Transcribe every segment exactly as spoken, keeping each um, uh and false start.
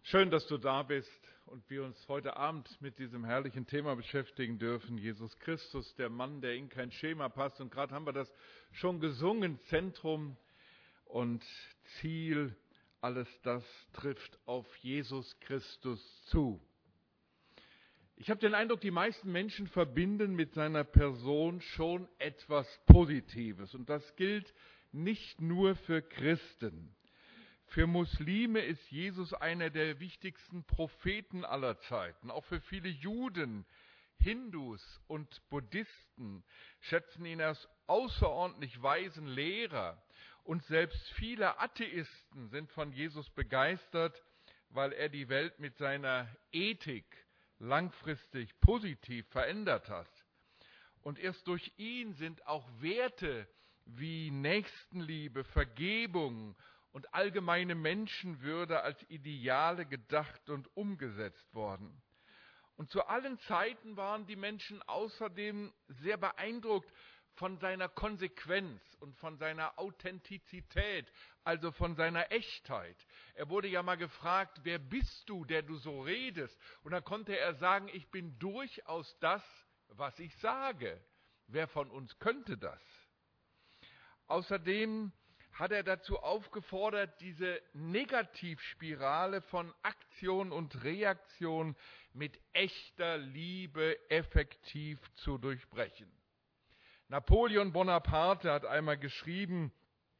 Schön, dass du da bist und wir uns heute Abend mit diesem herrlichen Thema beschäftigen dürfen. Jesus Christus, der Mann, der in kein Schema passt. Und gerade haben wir das schon gesungen. Zentrum und Ziel, alles das trifft auf Jesus Christus zu. Ich habe den Eindruck, die meisten Menschen verbinden mit seiner Person schon etwas Positives. Und das gilt nicht nur für Christen. Für Muslime ist Jesus einer der wichtigsten Propheten aller Zeiten. Auch für viele Juden, Hindus und Buddhisten schätzen ihn als außerordentlich weisen Lehrer. Und selbst viele Atheisten sind von Jesus begeistert, weil er die Welt mit seiner Ethik langfristig positiv verändert hat. Und erst durch ihn sind auch Werte wie Nächstenliebe, Vergebung und allgemeine Menschenwürde als Ideale gedacht und umgesetzt worden. Und zu allen Zeiten waren die Menschen außerdem sehr beeindruckt von seiner Konsequenz und von seiner Authentizität, also von seiner Echtheit. Er wurde ja mal gefragt, wer bist du, der du so redest? Und dann konnte er sagen, ich bin durchaus das, was ich sage. Wer von uns könnte das? Außerdem hat er dazu aufgefordert, diese Negativspirale von Aktion und Reaktion mit echter Liebe effektiv zu durchbrechen. Napoleon Bonaparte hat einmal geschrieben,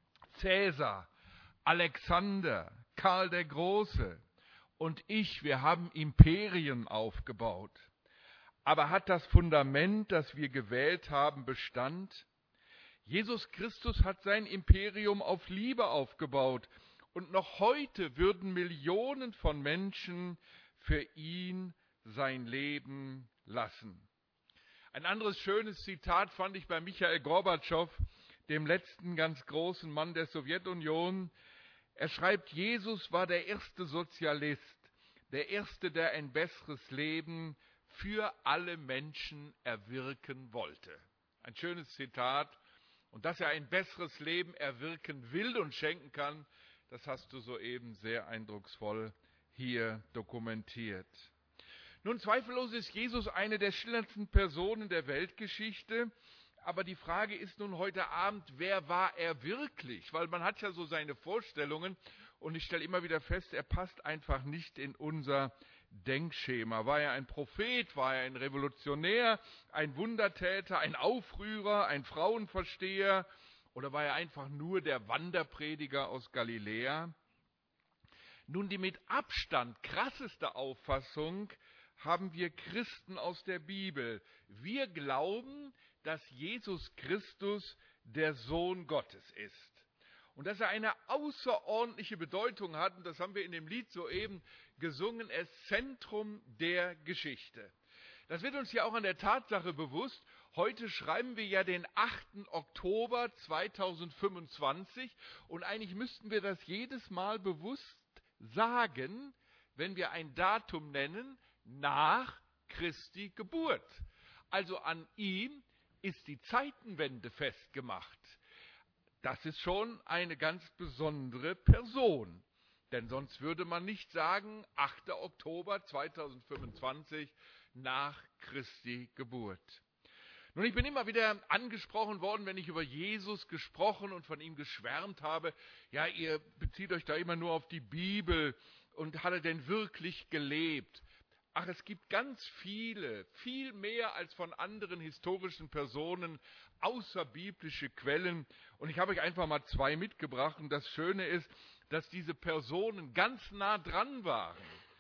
Cäsar, Alexander, Karl der Große und ich, wir haben Imperien aufgebaut. Aber hat das Fundament, das wir gewählt haben, Bestand? Jesus Christus hat sein Imperium auf Liebe aufgebaut und noch heute würden Millionen von Menschen für ihn sein Leben lassen. Ein anderes schönes Zitat fand ich bei Michail Gorbatschow, dem letzten ganz großen Mann der Sowjetunion. Er schreibt, Jesus war der erste Sozialist, der erste, der ein besseres Leben für alle Menschen erwirken wollte. Ein schönes Zitat. Und dass er ein besseres Leben erwirken will und schenken kann, das hast du soeben sehr eindrucksvoll hier dokumentiert. Nun, zweifellos ist Jesus eine der schillerndsten Personen der Weltgeschichte. Aber die Frage ist nun heute Abend, wer war er wirklich? Weil man hat ja so seine Vorstellungen und ich stelle immer wieder fest, er passt einfach nicht in unser Denkschema. War er ein Prophet, war er ein Revolutionär, ein Wundertäter, ein Aufrührer, ein Frauenversteher oder war er einfach nur der Wanderprediger aus Galiläa? Nun, die mit Abstand krasseste Auffassung haben wir Christen aus der Bibel. Wir glauben, dass Jesus Christus der Sohn Gottes ist. Und dass er eine außerordentliche Bedeutung hat, und das haben wir in dem Lied soeben gesungen, er ist Zentrum der Geschichte. Das wird uns ja auch an der Tatsache bewusst, heute schreiben wir ja den achten Oktober zweitausendfünfundzwanzig und eigentlich müssten wir das jedes Mal bewusst sagen, wenn wir ein Datum nennen, nach Christi Geburt. Also an ihm ist die Zeitenwende festgemacht. Das ist schon eine ganz besondere Person. Denn sonst würde man nicht sagen, achter Oktober zweitausendfünfundzwanzig nach Christi Geburt. Nun, ich bin immer wieder angesprochen worden, wenn ich über Jesus gesprochen und von ihm geschwärmt habe. Ja, ihr bezieht euch da immer nur auf die Bibel und hat er denn wirklich gelebt? Ach, es gibt ganz viele, viel mehr als von anderen historischen Personen außerbiblische Quellen. Und ich habe euch einfach mal zwei mitgebracht. Und das Schöne ist, dass diese Personen ganz nah dran waren.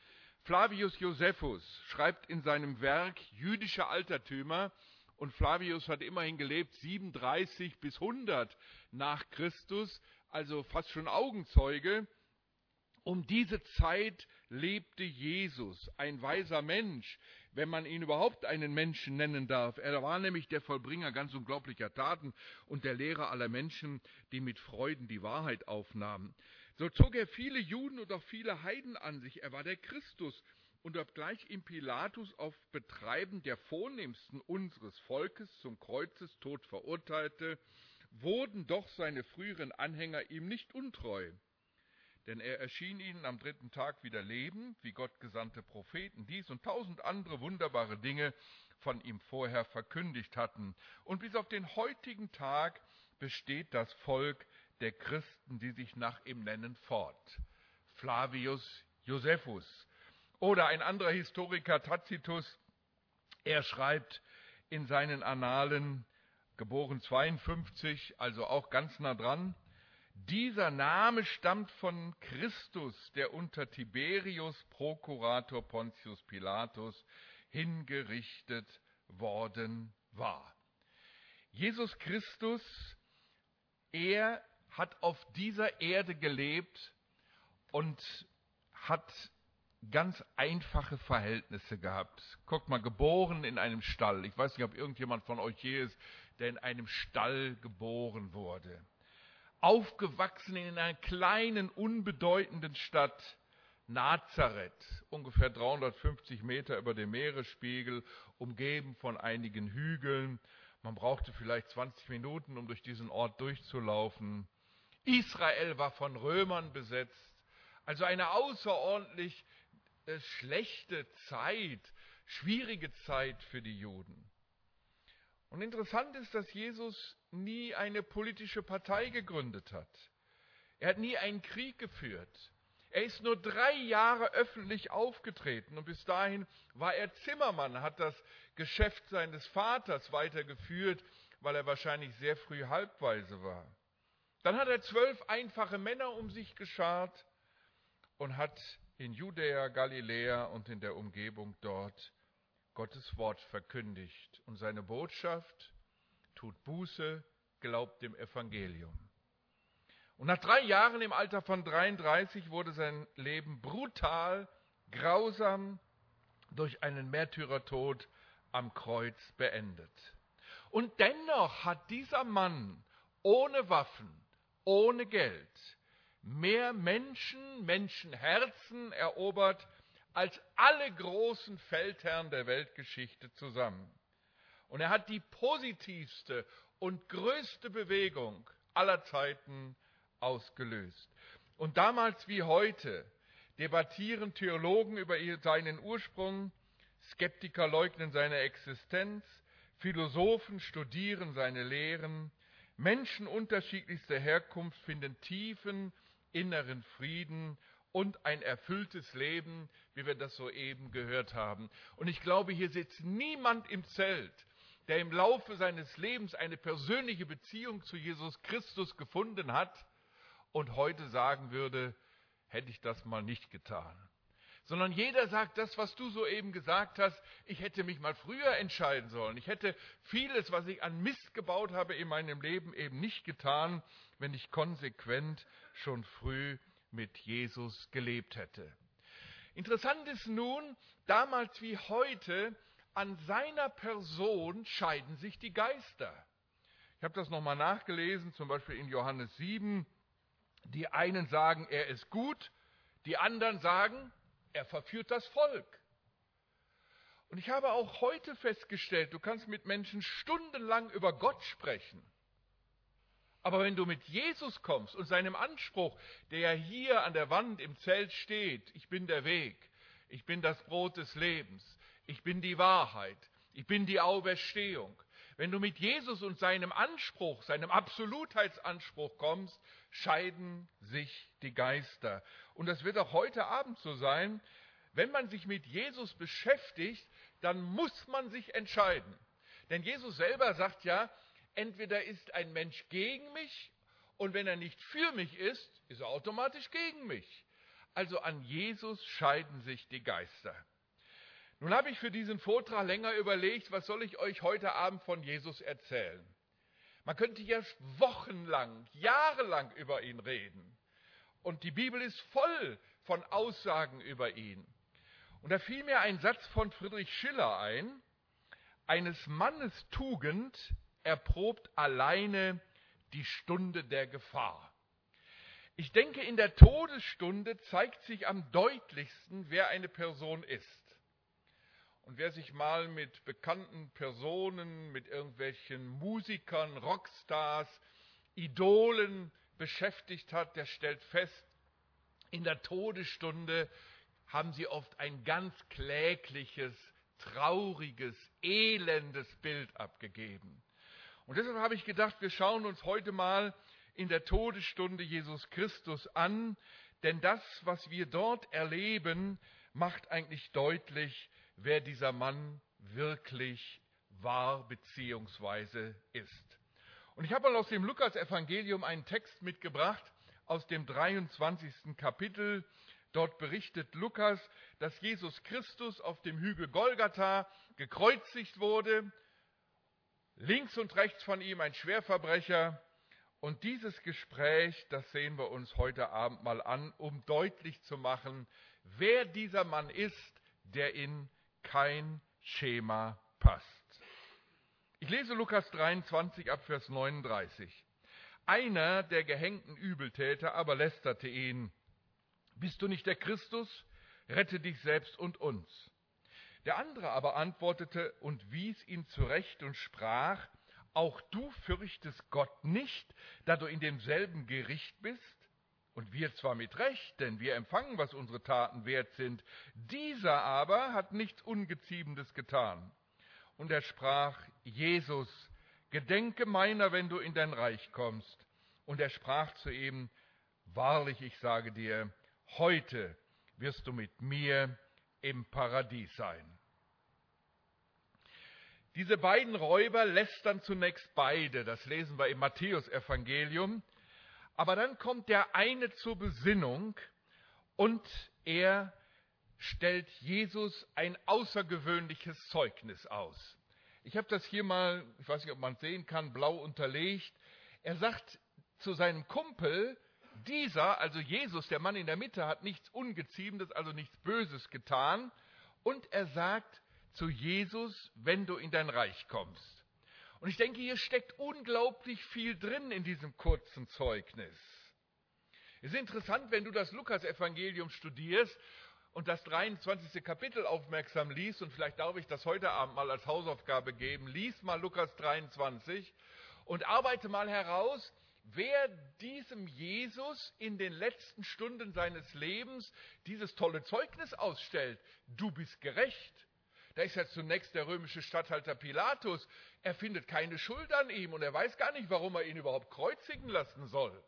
Flavius Josephus schreibt in seinem Werk Jüdische Altertümer, und Flavius hat immerhin gelebt siebenunddreißig bis hundert nach Christus, also fast schon Augenzeuge. Um diese Zeit lebte Jesus, ein weiser Mensch, wenn man ihn überhaupt einen Menschen nennen darf. Er war nämlich der Vollbringer ganz unglaublicher Taten und der Lehrer aller Menschen, die mit Freuden die Wahrheit aufnahmen. So zog er viele Juden und auch viele Heiden an sich. Er war der Christus. Und obgleich ihm Pilatus auf Betreiben der Vornehmsten unseres Volkes zum Kreuzestod verurteilte, wurden doch seine früheren Anhänger ihm nicht untreu. Denn er erschien ihnen am dritten Tag wieder lebend, wie Gott gesandte Propheten dies und tausend andere wunderbare Dinge von ihm vorher verkündigt hatten. Und bis auf den heutigen Tag besteht das Volk der Christen, die sich nach ihm nennen, fort. Flavius Josephus. Oder ein anderer Historiker, Tacitus, er schreibt in seinen Annalen, geboren zweiundfünfzig, also auch ganz nah dran, dieser Name stammt von Christus, der unter Tiberius Prokurator Pontius Pilatus hingerichtet worden war. Jesus Christus, er hat auf dieser Erde gelebt und hat ganz einfache Verhältnisse gehabt. Guckt mal, geboren in einem Stall. Ich weiß nicht, ob irgendjemand von euch hier ist, der in einem Stall geboren wurde. Aufgewachsen in einer kleinen, unbedeutenden Stadt, Nazareth, ungefähr dreihundertfünfzig Meter über dem Meeresspiegel, umgeben von einigen Hügeln. Man brauchte vielleicht zwanzig Minuten, um durch diesen Ort durchzulaufen. Israel war von Römern besetzt, also eine außerordentlich äh, schlechte Zeit, schwierige Zeit für die Juden. Und interessant ist, dass Jesus nie eine politische Partei gegründet hat. Er hat nie einen Krieg geführt. Er ist nur drei Jahre öffentlich aufgetreten und bis dahin war er Zimmermann, hat das Geschäft seines Vaters weitergeführt, weil er wahrscheinlich sehr früh halbwaise war. Dann hat er zwölf einfache Männer um sich geschart und hat in Judäa, Galiläa und in der Umgebung dort Gottes Wort verkündigt. Und seine Botschaft: tut Buße, glaubt dem Evangelium. Und nach drei Jahren im Alter von dreiunddreißig wurde sein Leben brutal, grausam durch einen Märtyrertod am Kreuz beendet. Und dennoch hat dieser Mann ohne Waffen, ohne Geld, mehr Menschen, Menschenherzen erobert als alle großen Feldherren der Weltgeschichte zusammen. Und er hat die positivste und größte Bewegung aller Zeiten ausgelöst. Und damals wie heute debattieren Theologen über seinen Ursprung, Skeptiker leugnen seine Existenz, Philosophen studieren seine Lehren, Menschen unterschiedlichster Herkunft finden tiefen inneren Frieden und ein erfülltes Leben, wie wir das soeben gehört haben. Und ich glaube, hier sitzt niemand im Zelt, der im Laufe seines Lebens eine persönliche Beziehung zu Jesus Christus gefunden hat und heute sagen würde, hätte ich das mal nicht getan. Sondern jeder sagt das, was du soeben gesagt hast, ich hätte mich mal früher entscheiden sollen. Ich hätte vieles, was ich an Mist gebaut habe in meinem Leben, eben nicht getan, wenn ich konsequent schon früh mit Jesus gelebt hätte. Interessant ist nun, damals wie heute, an seiner Person scheiden sich die Geister. Ich habe das nochmal nachgelesen, zum Beispiel in Johannes sieben. Die einen sagen, er ist gut, die anderen sagen, er verführt das Volk. Und ich habe auch heute festgestellt, du kannst mit Menschen stundenlang über Gott sprechen. Aber wenn du mit Jesus kommst und seinem Anspruch, der ja hier an der Wand im Zelt steht, ich bin der Weg, ich bin das Brot des Lebens, ich bin die Wahrheit, ich bin die Auferstehung. Wenn du mit Jesus und seinem Anspruch, seinem Absolutheitsanspruch kommst, scheiden sich die Geister. Und das wird auch heute Abend so sein. Wenn man sich mit Jesus beschäftigt, dann muss man sich entscheiden. Denn Jesus selber sagt ja, entweder ist ein Mensch gegen mich und wenn er nicht für mich ist, ist er automatisch gegen mich. Also an Jesus scheiden sich die Geister. Nun habe ich für diesen Vortrag länger überlegt, was soll ich euch heute Abend von Jesus erzählen? Man könnte ja wochenlang, jahrelang über ihn reden. Und die Bibel ist voll von Aussagen über ihn. Und da fiel mir ein Satz von Friedrich Schiller ein: Eines Mannes Tugend erprobt alleine die Stunde der Gefahr. Ich denke, in der Todesstunde zeigt sich am deutlichsten, wer eine Person ist. Und wer sich mal mit bekannten Personen, mit irgendwelchen Musikern, Rockstars, Idolen beschäftigt hat, der stellt fest, in der Todesstunde haben sie oft ein ganz klägliches, trauriges, elendes Bild abgegeben. Und deshalb habe ich gedacht, wir schauen uns heute mal in der Todesstunde Jesus Christus an, denn das, was wir dort erleben, macht eigentlich deutlich, wer dieser Mann wirklich war bzw. ist. Und ich habe mal aus dem Lukas-Evangelium einen Text mitgebracht, aus dem dreiundzwanzigsten Kapitel. Dort berichtet Lukas, dass Jesus Christus auf dem Hügel Golgatha gekreuzigt wurde, links und rechts von ihm ein Schwerverbrecher. Und dieses Gespräch, das sehen wir uns heute Abend mal an, um deutlich zu machen, wer dieser Mann ist, der in kein Schema passt. Ich lese Lukas dreiundzwanzig ab Vers neununddreißig. Einer der gehängten Übeltäter aber lästerte ihn: Bist du nicht der Christus? Rette dich selbst und uns. Der andere aber antwortete und wies ihn zurecht und sprach: Auch du fürchtest Gott nicht, da du in demselben Gericht bist? Und wir zwar mit Recht, denn wir empfangen, was unsere Taten wert sind. Dieser aber hat nichts Ungeziemendes getan. Und er sprach: Jesus, gedenke meiner, wenn du in dein Reich kommst. Und er sprach zu ihm: Wahrlich, ich sage dir, heute wirst du mit mir im Paradies sein. Diese beiden Räuber lästern zunächst beide, das lesen wir im Matthäus-Evangelium. Aber dann kommt der eine zur Besinnung und er stellt Jesus ein außergewöhnliches Zeugnis aus. Ich habe das hier mal, ich weiß nicht, ob man es sehen kann, blau unterlegt. Er sagt zu seinem Kumpel, dieser, also Jesus, der Mann in der Mitte, hat nichts Ungeziemendes, also nichts Böses getan. Und er sagt zu Jesus, wenn du in dein Reich kommst. Und ich denke, hier steckt unglaublich viel drin in diesem kurzen Zeugnis. Es ist interessant, wenn du das Lukas-Evangelium studierst und das dreiundzwanzigste Kapitel aufmerksam liest, und vielleicht darf ich das heute Abend mal als Hausaufgabe geben, lies mal Lukas dreiundzwanzig und arbeite mal heraus, wer diesem Jesus in den letzten Stunden seines Lebens dieses tolle Zeugnis ausstellt. Du bist gerecht. Da ist ja zunächst der römische Statthalter Pilatus. Er findet keine Schuld an ihm und er weiß gar nicht, warum er ihn überhaupt kreuzigen lassen soll.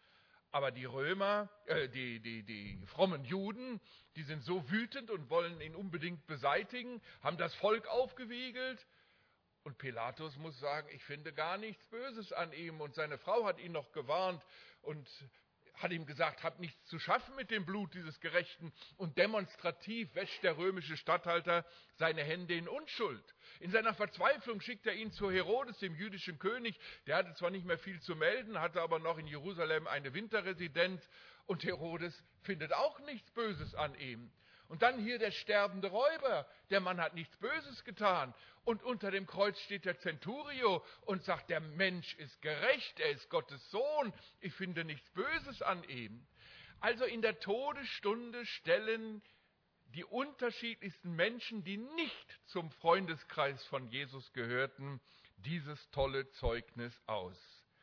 Aber die Römer, äh, die, die, die frommen Juden, die sind so wütend und wollen ihn unbedingt beseitigen, haben das Volk aufgewiegelt. Und Pilatus muss sagen, ich finde gar nichts Böses an ihm. Und seine Frau hat ihn noch gewarnt und hat ihm gesagt, habt nichts zu schaffen mit dem Blut dieses Gerechten. Und demonstrativ wäscht der römische Statthalter seine Hände in Unschuld. In seiner Verzweiflung schickt er ihn zu Herodes, dem jüdischen König. Der hatte zwar nicht mehr viel zu melden, hatte aber noch in Jerusalem eine Winterresidenz. Und Herodes findet auch nichts Böses an ihm. Und dann hier der sterbende Räuber. Der Mann hat nichts Böses getan. Und unter dem Kreuz steht der Centurio und sagt, der Mensch ist gerecht, er ist Gottes Sohn. Ich finde nichts Böses an ihm. Also in der Todesstunde stellen die unterschiedlichsten Menschen, die nicht zum Freundeskreis von Jesus gehörten, dieses tolle Zeugnis aus.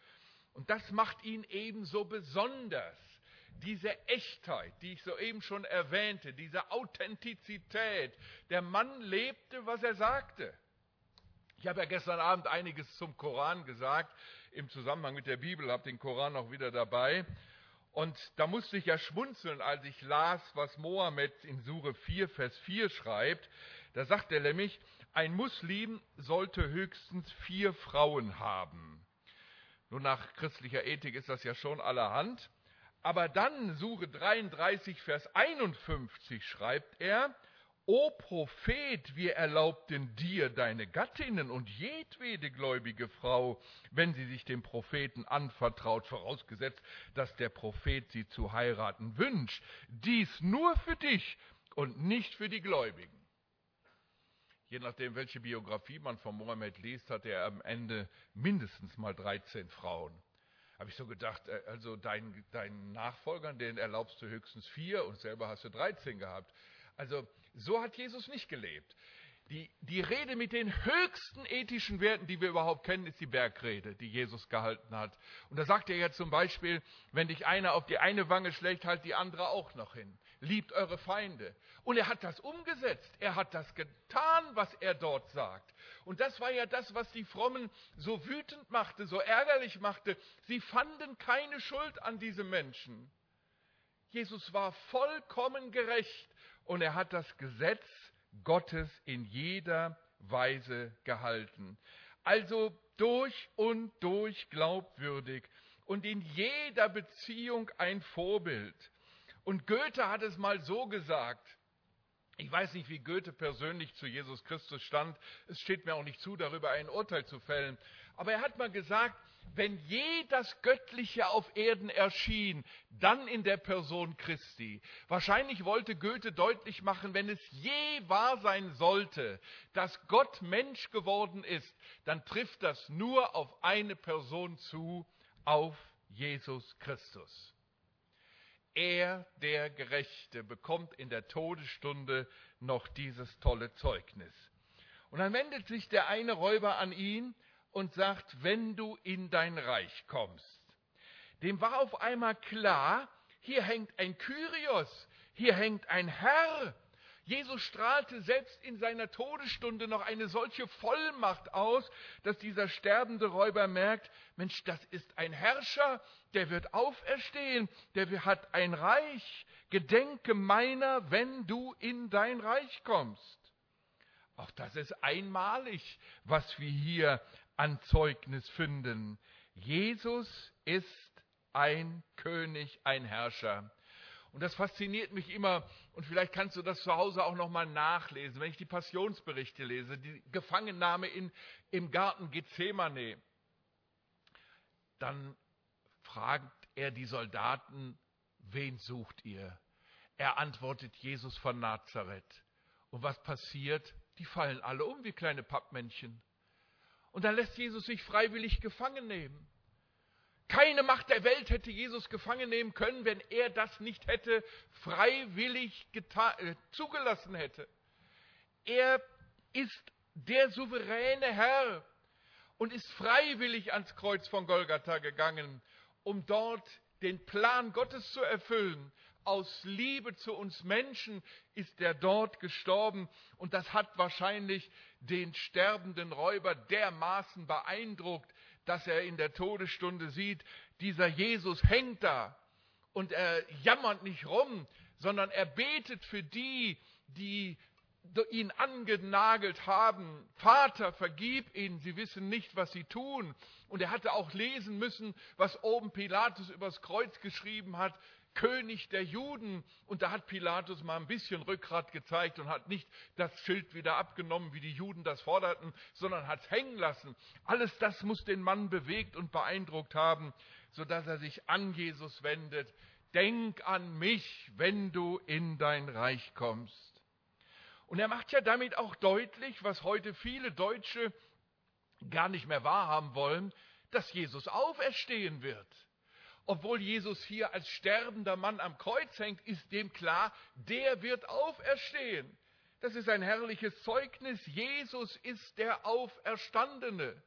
Und das macht ihn ebenso besonders. Diese Echtheit, die ich soeben schon erwähnte, diese Authentizität. Der Mann lebte, was er sagte. Ich habe ja gestern Abend einiges zum Koran gesagt, im Zusammenhang mit der Bibel, habe den Koran auch wieder dabei. Und da musste ich ja schmunzeln, als ich las, was Mohammed in Sure vier, Vers vier schreibt. Da sagt er nämlich, ein Muslim sollte höchstens vier Frauen haben. Nun, nach christlicher Ethik ist das ja schon allerhand. Aber dann, Sure dreiunddreißig, Vers einundfünfzig, schreibt er, O Prophet, wir erlaubten dir deine Gattinnen und jedwede gläubige Frau, wenn sie sich dem Propheten anvertraut, vorausgesetzt, dass der Prophet sie zu heiraten wünscht, dies nur für dich und nicht für die Gläubigen. Je nachdem, welche Biografie man von Mohammed liest, hatte er am Ende mindestens mal dreizehn Frauen. Habe ich so gedacht, also deinen, deinen Nachfolgern, denen erlaubst du höchstens vier und selber hast du dreizehn gehabt. Also so hat Jesus nicht gelebt. Die, die Rede mit den höchsten ethischen Werten, die wir überhaupt kennen, ist die Bergrede, die Jesus gehalten hat. Und da sagt er ja zum Beispiel, wenn dich einer auf die eine Wange schlägt, halt die andere auch noch hin. Liebt eure Feinde. Und er hat das umgesetzt. Er hat das getan, was er dort sagt. Und das war ja das, was die Frommen so wütend machte, so ärgerlich machte. Sie fanden keine Schuld an diesem Menschen. Jesus war vollkommen gerecht und er hat das Gesetz Gottes in jeder Weise gehalten. Also durch und durch glaubwürdig und in jeder Beziehung ein Vorbild. Und Goethe hat es mal so gesagt, ich weiß nicht, wie Goethe persönlich zu Jesus Christus stand, es steht mir auch nicht zu, darüber ein Urteil zu fällen, aber er hat mal gesagt, wenn je das Göttliche auf Erden erschien, dann in der Person Christi. Wahrscheinlich wollte Goethe deutlich machen, wenn es je wahr sein sollte, dass Gott Mensch geworden ist, dann trifft das nur auf eine Person zu, auf Jesus Christus. Er, der Gerechte, bekommt in der Todesstunde noch dieses tolle Zeugnis. Und dann wendet sich der eine Räuber an ihn und sagt, wenn du in dein Reich kommst. Dem war auf einmal klar, hier hängt ein Kyrios, hier hängt ein Herr. Jesus strahlte selbst in seiner Todesstunde noch eine solche Vollmacht aus, dass dieser sterbende Räuber merkt, Mensch, das ist ein Herrscher, der wird auferstehen, der hat ein Reich. Gedenke meiner, wenn du in dein Reich kommst. Auch das ist einmalig, was wir hier an Zeugnis finden. Jesus ist ein König, ein Herrscher. Und das fasziniert mich immer, und vielleicht kannst du das zu Hause auch nochmal nachlesen, wenn ich die Passionsberichte lese, die Gefangennahme in, im Garten Gethsemane, dann fragt er die Soldaten, wen sucht ihr? Er antwortet, Jesus von Nazareth. Und was passiert? Die fallen alle um wie kleine Pappmännchen. Und dann lässt Jesus sich freiwillig gefangen nehmen. Keine Macht der Welt hätte Jesus gefangen nehmen können, wenn er das nicht hätte freiwillig geta- äh, zugelassen hätte. Er ist der souveräne Herr und ist freiwillig ans Kreuz von Golgatha gegangen, um dort den Plan Gottes zu erfüllen. Aus Liebe zu uns Menschen ist er dort gestorben und das hat wahrscheinlich den sterbenden Räuber dermaßen beeindruckt, dass er in der Todesstunde sieht, dieser Jesus hängt da und er jammert nicht rum, sondern er betet für die, die ihn angenagelt haben. Vater, vergib ihnen, sie wissen nicht, was sie tun. Und er hatte auch lesen müssen, was oben Pilatus übers Kreuz geschrieben hat, König der Juden. Und da hat Pilatus mal ein bisschen Rückgrat gezeigt und hat nicht das Schild wieder abgenommen, wie die Juden das forderten, sondern hat es hängen lassen. Alles das muss den Mann bewegt und beeindruckt haben, sodass er sich an Jesus wendet. Denk an mich, wenn du in dein Reich kommst. Und er macht ja damit auch deutlich, was heute viele Deutsche gar nicht mehr wahrhaben wollen, dass Jesus auferstehen wird. Obwohl Jesus hier als sterbender Mann am Kreuz hängt, ist dem klar, der wird auferstehen. Das ist ein herrliches Zeugnis. Jesus ist der Auferstandene.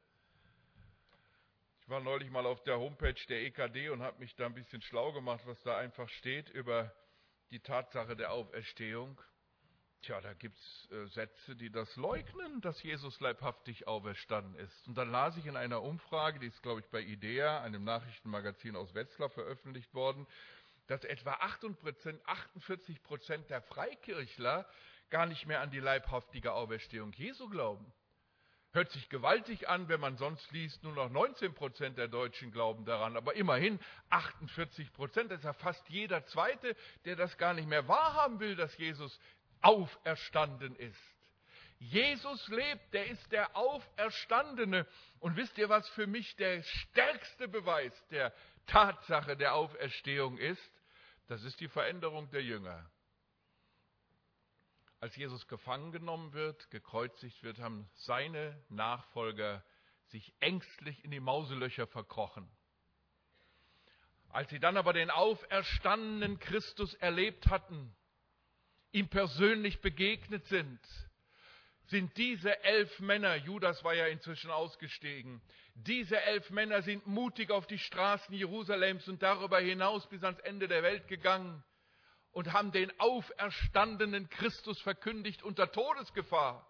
Ich war neulich mal auf der Homepage der E K D und habe mich da ein bisschen schlau gemacht, was da einfach steht über die Tatsache der Auferstehung. Tja, da gibt es äh, Sätze, die das leugnen, dass Jesus leibhaftig auferstanden ist. Und dann las ich in einer Umfrage, die ist, glaube ich, bei IDEA, einem Nachrichtenmagazin aus Wetzlar, veröffentlicht worden, dass etwa achtundvierzig Prozent der Freikirchler gar nicht mehr an die leibhaftige Auferstehung Jesu glauben. Hört sich gewaltig an, wenn man sonst liest, nur noch neunzehn Prozent der Deutschen glauben daran. Aber immerhin achtundvierzig Prozent, das ist ja fast jeder Zweite, der das gar nicht mehr wahrhaben will, dass Jesus auferstanden ist. Jesus lebt, der ist der Auferstandene. Und wisst ihr, was für mich der stärkste Beweis der Tatsache der Auferstehung ist? Das ist die Veränderung der Jünger. Als Jesus gefangen genommen wird, gekreuzigt wird, haben seine Nachfolger sich ängstlich in die Mauselöcher verkrochen. Als sie dann aber den auferstandenen Christus erlebt hatten, ihm persönlich begegnet sind, sind diese elf Männer, Judas war ja inzwischen ausgestiegen, diese elf Männer sind mutig auf die Straßen Jerusalems und darüber hinaus bis ans Ende der Welt gegangen und haben den auferstandenen Christus verkündigt unter Todesgefahr.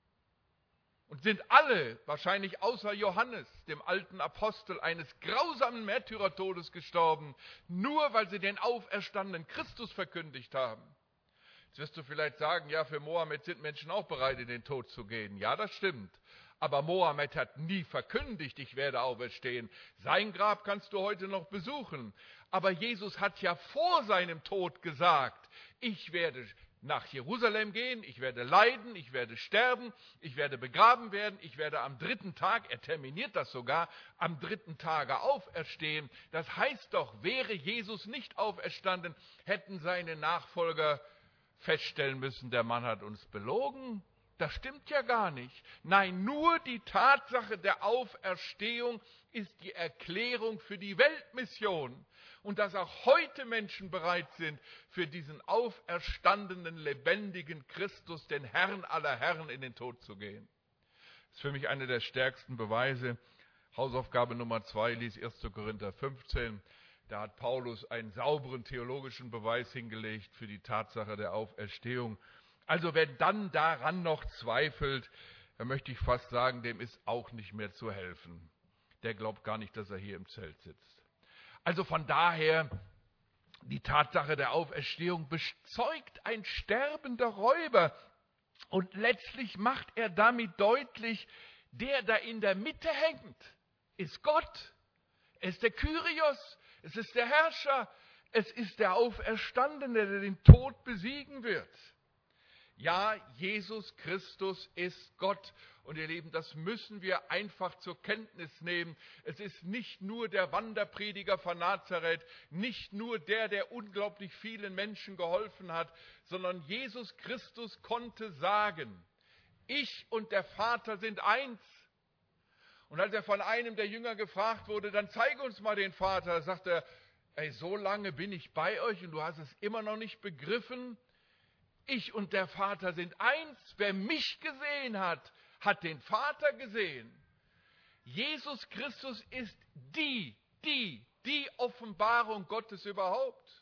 Und sind alle, wahrscheinlich außer Johannes, dem alten Apostel, eines grausamen Märtyrertodes gestorben, nur weil sie den auferstandenen Christus verkündigt haben. Jetzt wirst du vielleicht sagen, ja, für Mohammed sind Menschen auch bereit, in den Tod zu gehen. Ja, das stimmt. Aber Mohammed hat nie verkündigt, ich werde auferstehen. Sein Grab kannst du heute noch besuchen. Aber Jesus hat ja vor seinem Tod gesagt, ich werde nach Jerusalem gehen, ich werde leiden, ich werde sterben, ich werde begraben werden, ich werde am dritten Tag, er terminiert das sogar, am dritten Tage auferstehen. Das heißt doch, wäre Jesus nicht auferstanden, hätten seine Nachfolger feststellen müssen, der Mann hat uns belogen. Das stimmt ja gar nicht. Nein, nur die Tatsache der Auferstehung ist die Erklärung für die Weltmission. Und dass auch heute Menschen bereit sind, für diesen auferstandenen, lebendigen Christus, den Herrn aller Herren, in den Tod zu gehen. Das ist für mich einer der stärksten Beweise. Hausaufgabe Nummer zwei, lies erster Korinther fünfzehn. Da hat Paulus einen sauberen theologischen Beweis hingelegt für die Tatsache der Auferstehung. Also wer dann daran noch zweifelt, dann möchte ich fast sagen, dem ist auch nicht mehr zu helfen. Der glaubt gar nicht, dass er hier im Zelt sitzt. Also von daher, die Tatsache der Auferstehung bezeugt ein sterbender Räuber. Und letztlich macht er damit deutlich, der da in der Mitte hängt, ist Gott. Es ist der Kyrios, es ist der Herrscher, es ist der Auferstandene, der den Tod besiegen wird. Ja, Jesus Christus ist Gott. Und ihr Lieben, das müssen wir einfach zur Kenntnis nehmen. Es ist nicht nur der Wanderprediger von Nazareth, nicht nur der, der unglaublich vielen Menschen geholfen hat, sondern Jesus Christus konnte sagen, ich und der Vater sind eins. Und als er von einem der Jünger gefragt wurde, dann zeige uns mal den Vater, sagt er, ey, so lange bin ich bei euch und du hast es immer noch nicht begriffen. Ich und der Vater sind eins. Wer mich gesehen hat, hat den Vater gesehen. Jesus Christus ist die, die, die Offenbarung Gottes überhaupt.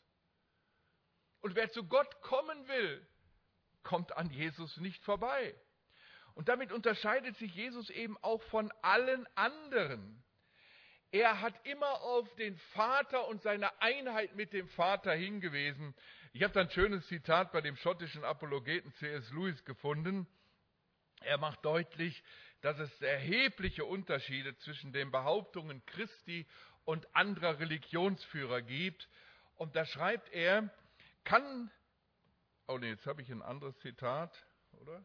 Und wer zu Gott kommen will, kommt an Jesus nicht vorbei. Und damit unterscheidet sich Jesus eben auch von allen anderen. Er hat immer auf den Vater und seine Einheit mit dem Vater hingewiesen. Ich habe da ein schönes Zitat bei dem schottischen Apologeten C S Lewis gefunden. Er macht deutlich, dass es erhebliche Unterschiede zwischen den Behauptungen Christi und anderer Religionsführer gibt. Und da schreibt er, kann, oh nee, jetzt habe ich ein anderes Zitat, oder?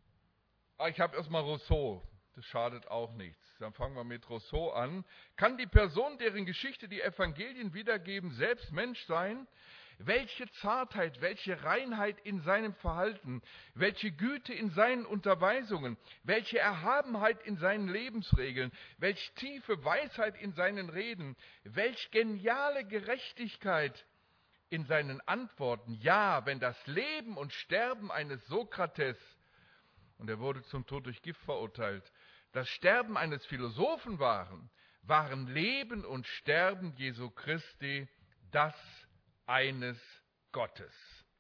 Ah, ich habe erstmal Rousseau, das schadet auch nichts. Dann fangen wir mit Rousseau an. Kann die Person, deren Geschichte die Evangelien wiedergeben, selbst Mensch sein? Welche Zartheit, welche Reinheit in seinem Verhalten, welche Güte in seinen Unterweisungen, welche Erhabenheit in seinen Lebensregeln, welche tiefe Weisheit in seinen Reden, welch geniale Gerechtigkeit in seinen Antworten. Ja, wenn das Leben und Sterben eines Sokrates, und er wurde zum Tod durch Gift verurteilt, das Sterben eines Philosophen waren, waren Leben und Sterben Jesu Christi das eines Gottes.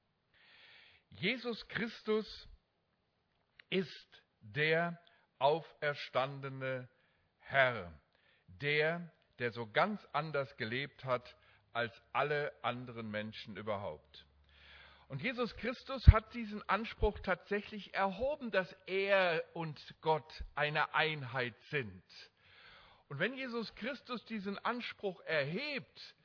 Jesus Christus ist der auferstandene Herr, der, der so ganz anders gelebt hat als alle anderen Menschen überhaupt. Und Jesus Christus hat diesen Anspruch tatsächlich erhoben, dass er und Gott eine Einheit sind. Und wenn Jesus Christus diesen Anspruch erhebt,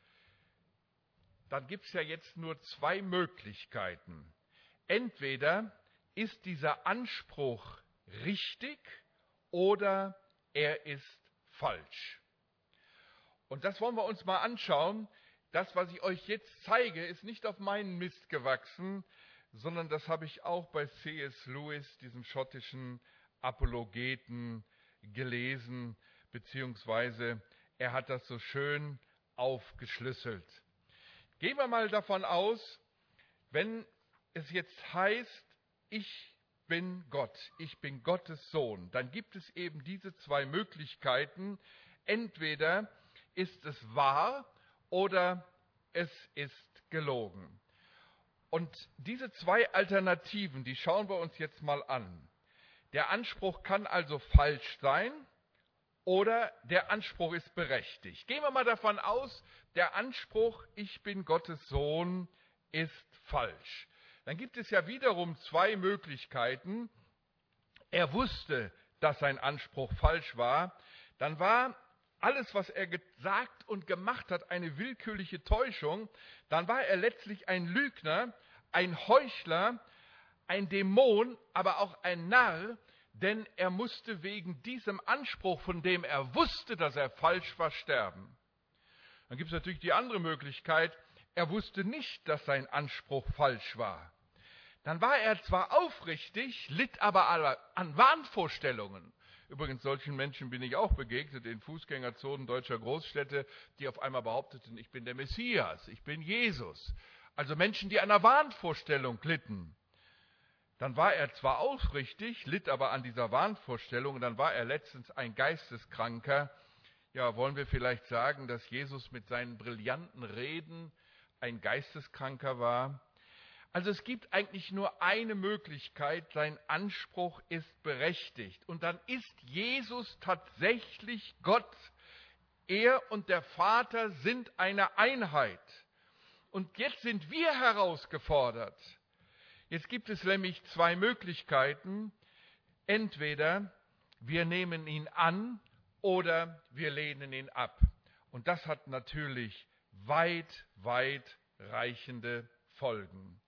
dann gibt es ja jetzt nur zwei Möglichkeiten. Entweder ist dieser Anspruch richtig oder er ist falsch. Und das wollen wir uns mal anschauen. Das, was ich euch jetzt zeige, ist nicht auf meinen Mist gewachsen, sondern das habe ich auch bei C S Lewis, diesem schottischen Apologeten, gelesen, beziehungsweise er hat das so schön aufgeschlüsselt. Gehen wir mal davon aus, wenn es jetzt heißt, ich bin Gott, ich bin Gottes Sohn, dann gibt es eben diese zwei Möglichkeiten. Entweder ist es wahr oder es ist gelogen. Und diese zwei Alternativen, die schauen wir uns jetzt mal an. Der Anspruch kann also falsch sein oder der Anspruch ist berechtigt. Gehen wir mal davon aus, der Anspruch, ich bin Gottes Sohn, ist falsch. Dann gibt es ja wiederum zwei Möglichkeiten. Er wusste, dass sein Anspruch falsch war. Dann war alles, was er gesagt und gemacht hat, eine willkürliche Täuschung. Dann war er letztlich ein Lügner, ein Heuchler, ein Dämon, aber auch ein Narr, denn er musste wegen diesem Anspruch, von dem er wusste, dass er falsch war, sterben. Dann gibt es natürlich die andere Möglichkeit, er wusste nicht, dass sein Anspruch falsch war. Dann war er zwar aufrichtig, litt aber an Wahnvorstellungen. Übrigens, solchen Menschen bin ich auch begegnet in Fußgängerzonen deutscher Großstädte, die auf einmal behaupteten, ich bin der Messias, ich bin Jesus. Also Menschen, die an einer Wahnvorstellung litten. Dann war er zwar aufrichtig, litt aber an dieser Wahnvorstellung, dann war er letztens ein Geisteskranker. Ja, wollen wir vielleicht sagen, dass Jesus mit seinen brillanten Reden ein Geisteskranker war? Also es gibt eigentlich nur eine Möglichkeit, sein Anspruch ist berechtigt. Und dann ist Jesus tatsächlich Gott. Er und der Vater sind eine Einheit. Und jetzt sind wir herausgefordert. Jetzt gibt es nämlich zwei Möglichkeiten. Entweder wir nehmen ihn an oder wir lehnen ihn ab. Und das hat natürlich weit, weit reichende Folgen.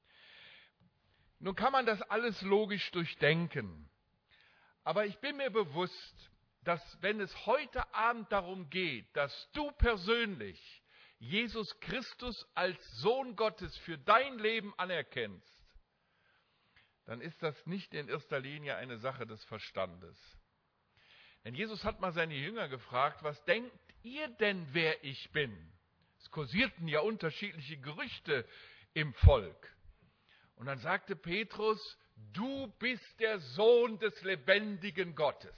Nun kann man das alles logisch durchdenken. Aber ich bin mir bewusst, dass wenn es heute Abend darum geht, dass du persönlich Jesus Christus als Sohn Gottes für dein Leben anerkennst, dann ist das nicht in erster Linie eine Sache des Verstandes. Denn Jesus hat mal seine Jünger gefragt, was denkt ihr denn, wer ich bin? Es kursierten ja unterschiedliche Gerüchte im Volk. Und dann sagte Petrus, du bist der Sohn des lebendigen Gottes.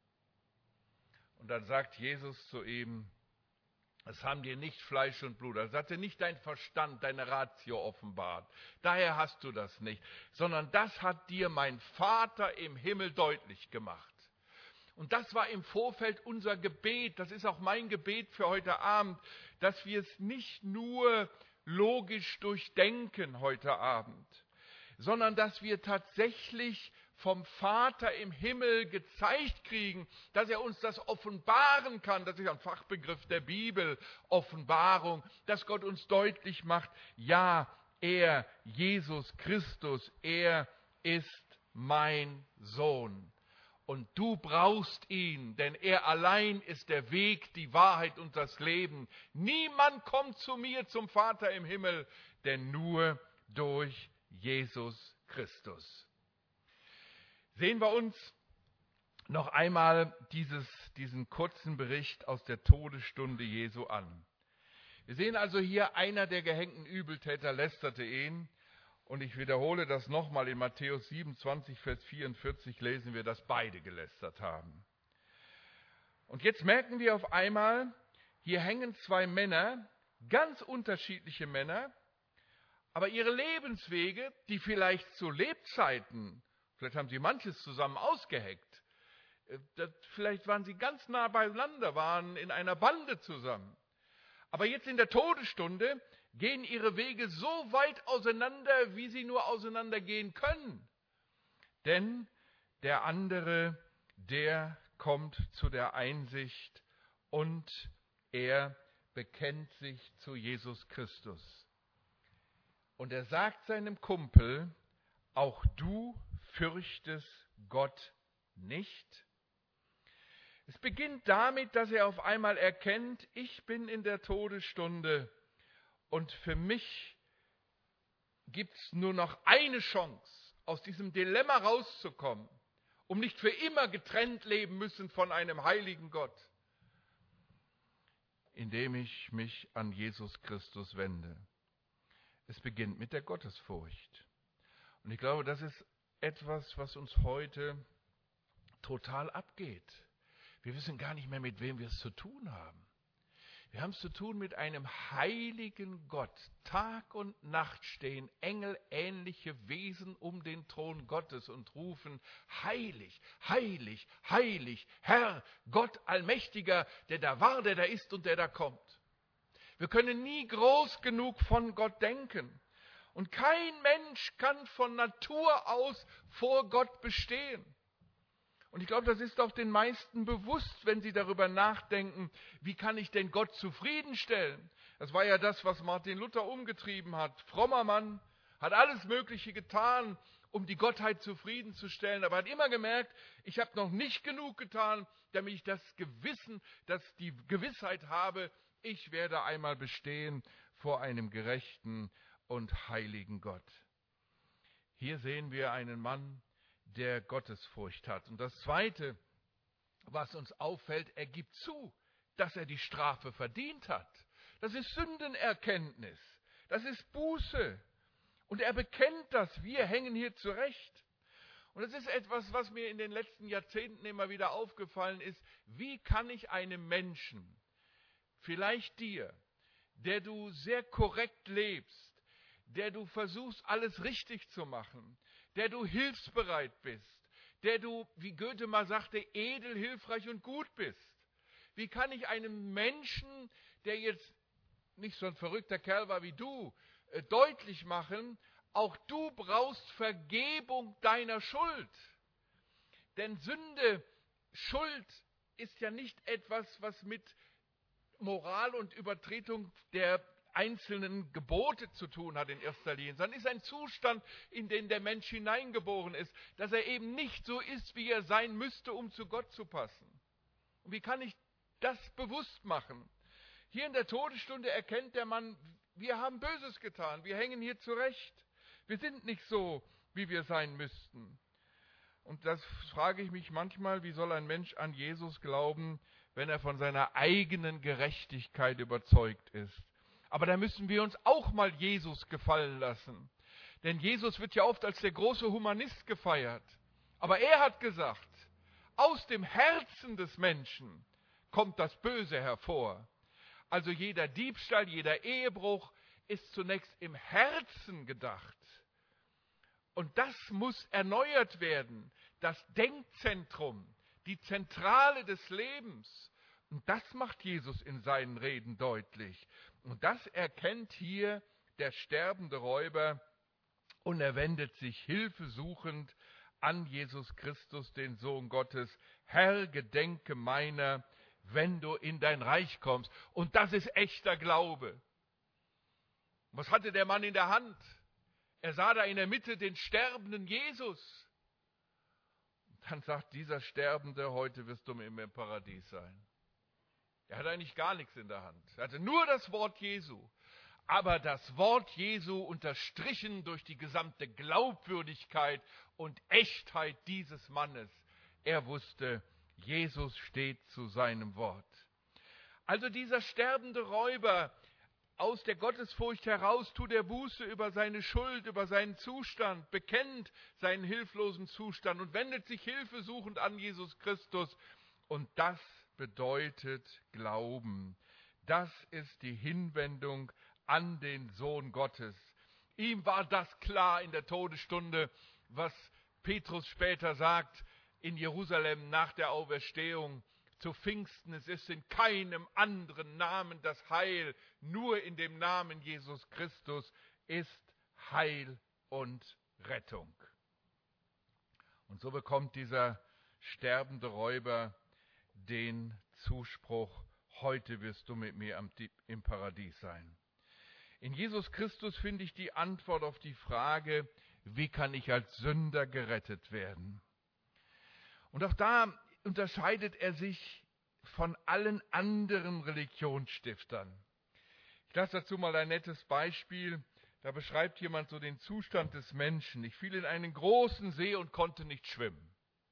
Und dann sagt Jesus zu ihm, das haben dir nicht Fleisch und Blut, das hat dir nicht dein Verstand, deine Ratio offenbart. Daher hast du das nicht, sondern das hat dir mein Vater im Himmel deutlich gemacht. Und das war im Vorfeld unser Gebet, das ist auch mein Gebet für heute Abend, dass wir es nicht nur logisch durchdenken heute Abend, sondern dass wir tatsächlich vom Vater im Himmel gezeigt kriegen, dass er uns das offenbaren kann. Das ist ein Fachbegriff der Bibel, Offenbarung, dass Gott uns deutlich macht, ja, er, Jesus Christus, er ist mein Sohn. Und du brauchst ihn, denn er allein ist der Weg, die Wahrheit und das Leben. Niemand kommt zu mir, zum Vater im Himmel, denn nur durch Jesus Christus. Sehen wir uns noch einmal dieses, diesen kurzen Bericht aus der Todesstunde Jesu an. Wir sehen also hier, einer der gehängten Übeltäter lästerte ihn. Und ich wiederhole das nochmal, in Matthäus siebenundzwanzig, Vers vierundvierzig lesen wir, dass beide gelästert haben. Und jetzt merken wir auf einmal, hier hängen zwei Männer, ganz unterschiedliche Männer, aber ihre Lebenswege, die vielleicht zu Lebzeiten, vielleicht haben sie manches zusammen ausgeheckt, vielleicht waren sie ganz nah beieinander, waren in einer Bande zusammen. Aber jetzt in der Todesstunde gehen ihre Wege so weit auseinander, wie sie nur auseinandergehen können. Denn der andere, der kommt zu der Einsicht und er bekennt sich zu Jesus Christus. Und er sagt seinem Kumpel, auch du fürchtest Gott nicht? Es beginnt damit, dass er auf einmal erkennt, ich bin in der Todesstunde und für mich gibt es nur noch eine Chance, aus diesem Dilemma rauszukommen, um nicht für immer getrennt leben müssen von einem heiligen Gott, indem ich mich an Jesus Christus wende. Es beginnt mit der Gottesfurcht. Und ich glaube, das ist etwas, was uns heute total abgeht. Wir wissen gar nicht mehr, mit wem wir es zu tun haben. Wir haben es zu tun mit einem heiligen Gott. Tag und Nacht stehen engelähnliche Wesen um den Thron Gottes und rufen: Heilig, heilig, heilig, Herr, Gott Allmächtiger, der da war, der da ist und der da kommt. Wir können nie groß genug von Gott denken. Und kein Mensch kann von Natur aus vor Gott bestehen. Und ich glaube, das ist auch den meisten bewusst, wenn sie darüber nachdenken, wie kann ich denn Gott zufriedenstellen? Das war ja das, was Martin Luther umgetrieben hat. Frommer Mann, hat alles Mögliche getan, um die Gottheit zufriedenzustellen, aber hat immer gemerkt, ich habe noch nicht genug getan, damit ich das Gewissen, dass die Gewissheit habe, ich werde einmal bestehen vor einem gerechten und heiligen Gott. Hier sehen wir einen Mann, der Gottesfurcht hat. Und das Zweite, was uns auffällt, er gibt zu, dass er die Strafe verdient hat. Das ist Sündenerkenntnis, das ist Buße. Und er bekennt das, wir hängen hier zurecht. Und das ist etwas, was mir in den letzten Jahrzehnten immer wieder aufgefallen ist. Wie kann ich einem Menschen, vielleicht dir, der du sehr korrekt lebst, der du versuchst, alles richtig zu machen, der du hilfsbereit bist, der du, wie Goethe mal sagte, edel, hilfreich und gut bist. Wie kann ich einem Menschen, der jetzt nicht so ein verrückter Kerl war wie du, äh, deutlich machen, auch du brauchst Vergebung deiner Schuld. Denn Sünde, Schuld ist ja nicht etwas, was mit Moral und Übertretung der einzelnen Gebote zu tun hat in erster Linie, sondern ist ein Zustand, in den der Mensch hineingeboren ist, dass er eben nicht so ist, wie er sein müsste, um zu Gott zu passen. Und wie kann ich das bewusst machen? Hier in der Todesstunde erkennt der Mann, wir haben Böses getan, wir hängen hier zurecht. Wir sind nicht so, wie wir sein müssten. Und das frage ich mich manchmal, wie soll ein Mensch an Jesus glauben, wenn er von seiner eigenen Gerechtigkeit überzeugt ist? Aber da müssen wir uns auch mal Jesus gefallen lassen. Denn Jesus wird ja oft als der große Humanist gefeiert. Aber er hat gesagt, aus dem Herzen des Menschen kommt das Böse hervor. Also jeder Diebstahl, jeder Ehebruch ist zunächst im Herzen gedacht. Und das muss erneuert werden. Das Denkzentrum, die Zentrale des Lebens. Und das macht Jesus in seinen Reden deutlich. Und das erkennt hier der sterbende Räuber und er wendet sich hilfesuchend an Jesus Christus, den Sohn Gottes. Herr, gedenke meiner, wenn du in dein Reich kommst. Und das ist echter Glaube. Was hatte der Mann in der Hand? Er sah da in der Mitte den sterbenden Jesus. Dann sagt dieser Sterbende, heute wirst du im Paradies sein. Er hatte eigentlich gar nichts in der Hand. Er hatte nur das Wort Jesu. Aber das Wort Jesu unterstrichen durch die gesamte Glaubwürdigkeit und Echtheit dieses Mannes. Er wusste, Jesus steht zu seinem Wort. Also dieser sterbende Räuber, aus der Gottesfurcht heraus tut er Buße über seine Schuld, über seinen Zustand, bekennt seinen hilflosen Zustand und wendet sich hilfesuchend an Jesus Christus. Und das bedeutet Glauben. Das ist die Hinwendung an den Sohn Gottes. Ihm war das klar in der Todesstunde, was Petrus später sagt in Jerusalem nach der Auferstehung. Zu Pfingsten, es ist in keinem anderen Namen das Heil, nur in dem Namen Jesus Christus ist Heil und Rettung. Und so bekommt dieser sterbende Räuber den Zuspruch, heute wirst du mit mir im Paradies sein. In Jesus Christus finde ich die Antwort auf die Frage, wie kann ich als Sünder gerettet werden? Und auch da unterscheidet er sich von allen anderen Religionsstiftern. Ich lasse dazu mal ein nettes Beispiel. Da beschreibt jemand so den Zustand des Menschen. Ich fiel in einen großen See und konnte nicht schwimmen.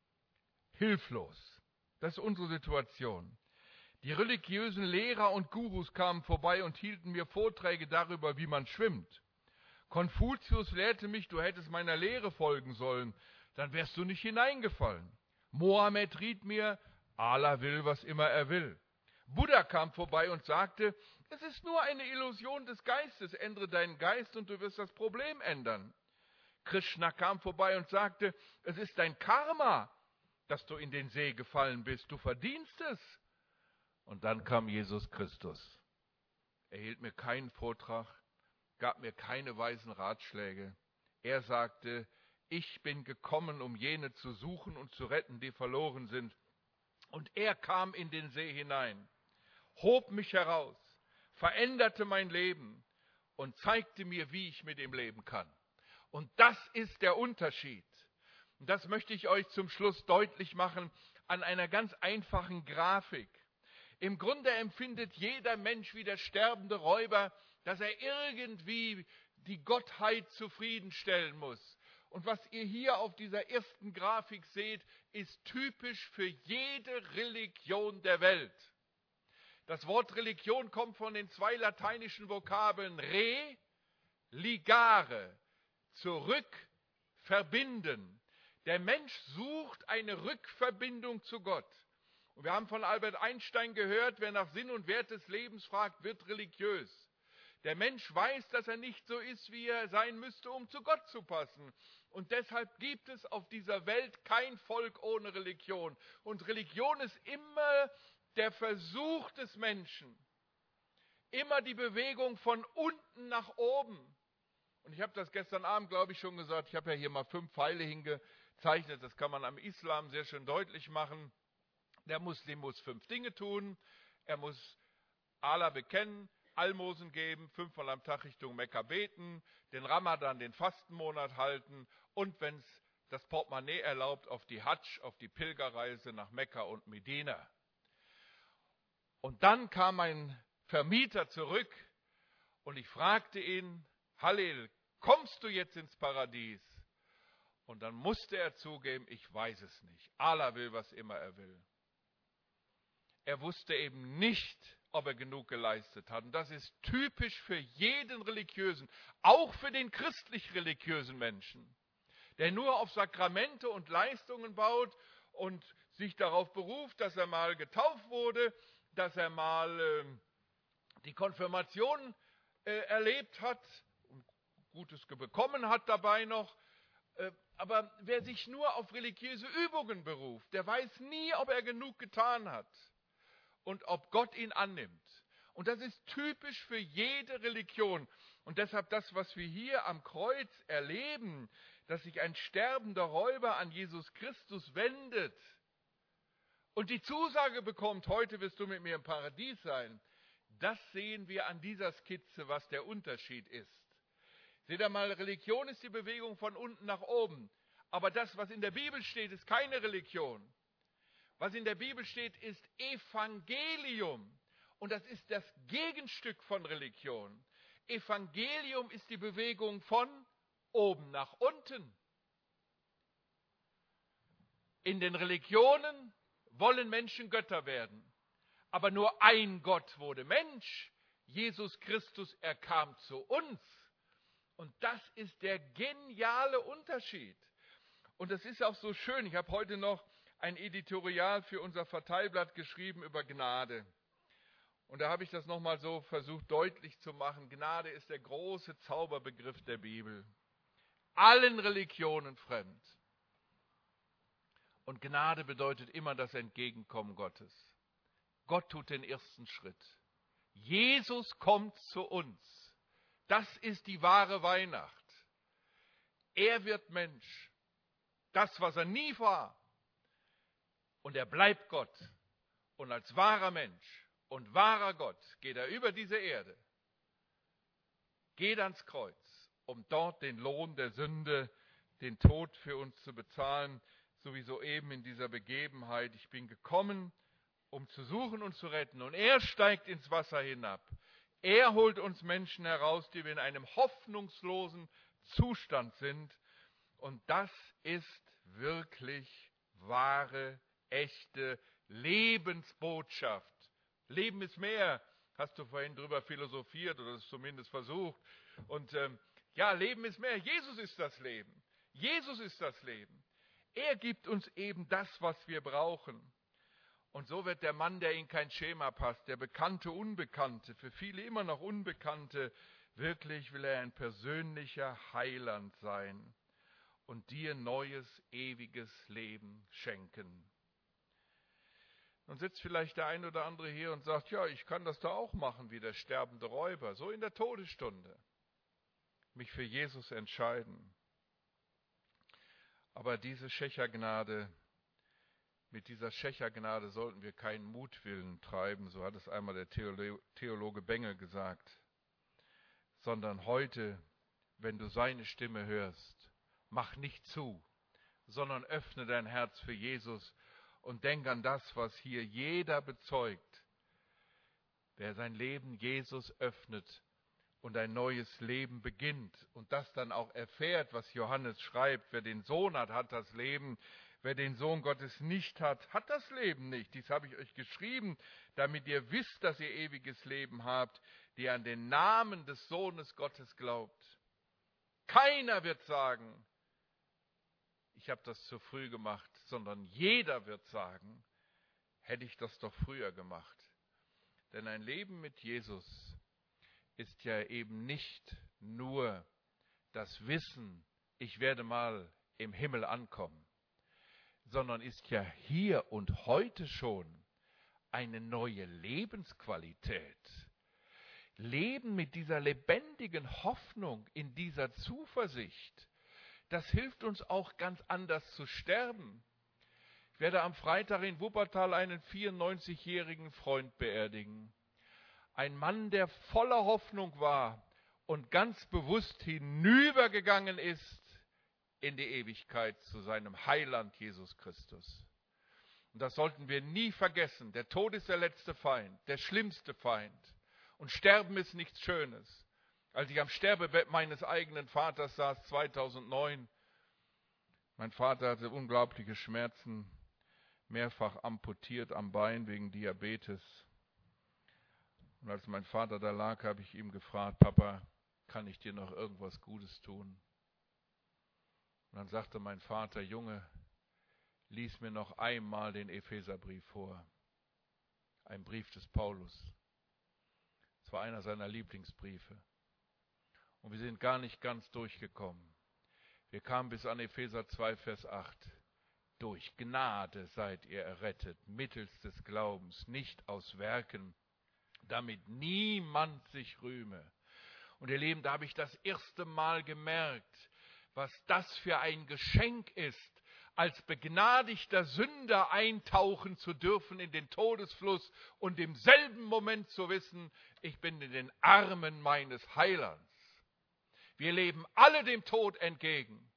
Hilflos. Das ist unsere Situation. Die religiösen Lehrer und Gurus kamen vorbei und hielten mir Vorträge darüber, wie man schwimmt. Konfuzius lehrte mich, du hättest meiner Lehre folgen sollen. dann wärst du nicht hineingefallen. Mohammed riet mir, Allah will, was immer er will. Buddha kam vorbei und sagte, es ist nur eine Illusion des Geistes, ändere deinen Geist und du wirst das Problem ändern. Krishna kam vorbei und sagte, es ist dein Karma, dass du in den See gefallen bist, du verdienst es. Und dann kam Jesus Christus. Er hielt mir keinen Vortrag, gab mir keine weisen Ratschläge. Er sagte, ich bin gekommen, um jene zu suchen und zu retten, die verloren sind. Und er kam in den See hinein, hob mich heraus, veränderte mein Leben und zeigte mir, wie ich mit ihm leben kann. Und das ist der Unterschied. Und das möchte ich euch zum Schluss deutlich machen an einer ganz einfachen Grafik. Im Grunde empfindet jeder Mensch wie der sterbende Räuber, dass er irgendwie die Gottheit zufriedenstellen muss. Und was ihr hier auf dieser ersten Grafik seht, ist typisch für jede Religion der Welt. Das Wort Religion kommt von den zwei lateinischen Vokabeln re, ligare, zurück, verbinden. Der Mensch sucht eine Rückverbindung zu Gott. Und wir haben von Albert Einstein gehört, wer nach Sinn und Wert des Lebens fragt, wird religiös. Der Mensch weiß, dass er nicht so ist, wie er sein müsste, um zu Gott zu passen. Und deshalb gibt es auf dieser Welt kein Volk ohne Religion. Und Religion ist immer der Versuch des Menschen. Immer die Bewegung von unten nach oben. Und ich habe das gestern Abend, glaube ich, schon gesagt. Ich habe ja hier mal fünf Pfeile hingezeichnet. Das kann man am Islam sehr schön deutlich machen. Der Muslim muss fünf Dinge tun. Er muss Allah bekennen, Almosen geben, fünfmal am Tag Richtung Mekka beten, den Ramadan, den Fastenmonat halten und, wenn es das Portemonnaie erlaubt, auf die Hadsch, auf die Pilgerreise nach Mekka und Medina. Und dann kam mein Vermieter zurück und ich fragte ihn, Halil, kommst du jetzt ins Paradies? Und dann musste er zugeben, ich weiß es nicht. Allah will, was immer er will. Er wusste eben nicht, ob er genug geleistet hat. Und das ist typisch für jeden Religiösen, auch für den christlich-religiösen Menschen, der nur auf Sakramente und Leistungen baut und sich darauf beruft, dass er mal getauft wurde, dass er mal äh, die Konfirmation äh, erlebt hat und Gutes bekommen hat dabei noch. Äh, aber wer sich nur auf religiöse Übungen beruft, der weiß nie, ob er genug getan hat. Und ob Gott ihn annimmt. Und das ist typisch für jede Religion. Und deshalb das, was wir hier am Kreuz erleben, dass sich ein sterbender Räuber an Jesus Christus wendet und die Zusage bekommt, heute wirst du mit mir im Paradies sein, das sehen wir an dieser Skizze, was der Unterschied ist. Seht ihr mal, Religion ist die Bewegung von unten nach oben. Aber das, was in der Bibel steht, ist keine Religion. Was in der Bibel steht, ist Evangelium. Und das ist das Gegenstück von Religion. Evangelium ist die Bewegung von oben nach unten. In den Religionen wollen Menschen Götter werden. Aber nur ein Gott wurde Mensch. Jesus Christus, er kam zu uns. Und das ist der geniale Unterschied. Und das ist auch so schön. Ich habe heute noch ein Editorial für unser Verteilblatt geschrieben über Gnade. Und da habe ich das nochmal so versucht deutlich zu machen. Gnade ist der große Zauberbegriff der Bibel. Allen Religionen fremd. Und Gnade bedeutet immer das Entgegenkommen Gottes. Gott tut den ersten Schritt. Jesus kommt zu uns. Das ist die wahre Weihnacht. Er wird Mensch. Das, was er nie war. Und er bleibt Gott. Und als wahrer Mensch und wahrer Gott geht er über diese Erde, geht ans Kreuz, um dort den Lohn der Sünde, den Tod für uns zu bezahlen, so wie soeben in dieser Begebenheit. Ich bin gekommen, um zu suchen und zu retten. Und er steigt ins Wasser hinab. Er holt uns Menschen heraus, die wir in einem hoffnungslosen Zustand sind. Und das ist wirklich wahre, echte Lebensbotschaft. Leben ist mehr, hast du vorhin drüber philosophiert oder es zumindest versucht. Und ähm, ja, Leben ist mehr. Jesus ist das Leben. Jesus ist das Leben. Er gibt uns eben das, was wir brauchen. Und so wird der Mann, der in kein Schema passt, der bekannte Unbekannte, für viele immer noch Unbekannte, wirklich will er ein persönlicher Heiland sein und dir neues, ewiges Leben schenken. Nun sitzt vielleicht der ein oder andere hier und sagt, ja, ich kann das da auch machen wie der sterbende Räuber, so in der Todesstunde, mich für Jesus entscheiden. Aber diese Schächergnade, mit dieser Schächergnade sollten wir keinen Mutwillen treiben, so hat es einmal der Theologe Bengel gesagt, sondern heute, wenn du seine Stimme hörst, mach nicht zu, sondern öffne dein Herz für Jesus und denk an das, was hier jeder bezeugt. Wer sein Leben Jesus öffnet und ein neues Leben beginnt und das dann auch erfährt, was Johannes schreibt, wer den Sohn hat, hat das Leben, wer den Sohn Gottes nicht hat, hat das Leben nicht. Dies habe ich euch geschrieben, damit ihr wisst, dass ihr ewiges Leben habt, die an den Namen des Sohnes Gottes glaubt. Keiner wird sagen, ich habe das zu früh gemacht, sondern jeder wird sagen, hätte ich das doch früher gemacht. Denn ein Leben mit Jesus ist ja eben nicht nur das Wissen, ich werde mal im Himmel ankommen, sondern ist ja hier und heute schon eine neue Lebensqualität. Leben mit dieser lebendigen Hoffnung, in dieser Zuversicht, das hilft uns auch ganz anders zu sterben. Ich werde am Freitag in Wuppertal einen vierundneunzigjährigen Freund beerdigen. Ein Mann, der voller Hoffnung war und ganz bewusst hinübergegangen ist in die Ewigkeit zu seinem Heiland Jesus Christus. Und das sollten wir nie vergessen. Der Tod ist der letzte Feind, der schlimmste Feind. Und Sterben ist nichts Schönes. Als ich am Sterbebett meines eigenen Vaters saß, zweitausendneun, mein Vater hatte unglaubliche Schmerzen, mehrfach amputiert am Bein wegen Diabetes. Und als mein Vater da lag, habe ich ihm gefragt, Papa, kann ich dir noch irgendwas Gutes tun? Und dann sagte mein Vater, Junge, lies mir noch einmal den Epheserbrief vor. Ein Brief des Paulus. Es war einer seiner Lieblingsbriefe. Und wir sind gar nicht ganz durchgekommen. Wir kamen bis an Epheser zwei, Vers acht. Durch Gnade seid ihr errettet, mittels des Glaubens, nicht aus Werken, damit niemand sich rühme. Und ihr Lieben, da habe ich das erste Mal gemerkt, was das für ein Geschenk ist, als begnadigter Sünder eintauchen zu dürfen in den Todesfluss und im selben Moment zu wissen, ich bin in den Armen meines Heilands. Wir leben alle dem Tod entgegen.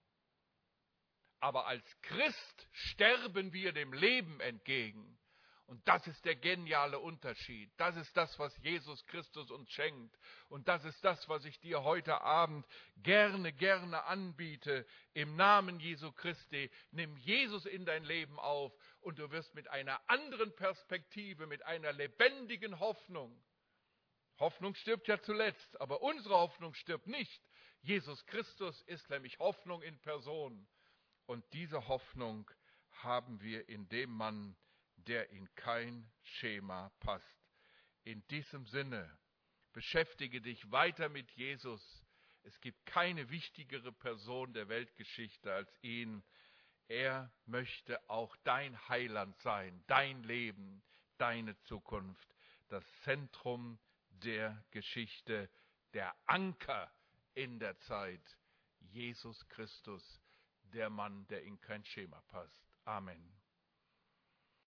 Aber als Christ sterben wir dem Leben entgegen. Und das ist der geniale Unterschied. Das ist das, was Jesus Christus uns schenkt. Und das ist das, was ich dir heute Abend gerne, gerne anbiete. Im Namen Jesu Christi, nimm Jesus in dein Leben auf und du wirst mit einer anderen Perspektive, mit einer lebendigen Hoffnung. Hoffnung stirbt ja zuletzt, aber unsere Hoffnung stirbt nicht. Jesus Christus ist nämlich Hoffnung in Person. Und diese Hoffnung haben wir in dem Mann, der in kein Schema passt. In diesem Sinne, beschäftige dich weiter mit Jesus. Es gibt keine wichtigere Person der Weltgeschichte als ihn. Er möchte auch dein Heiland sein, dein Leben, deine Zukunft, das Zentrum der Geschichte, der Anker in der Zeit. Jesus Christus, der Mann, der in kein Schema passt. Amen.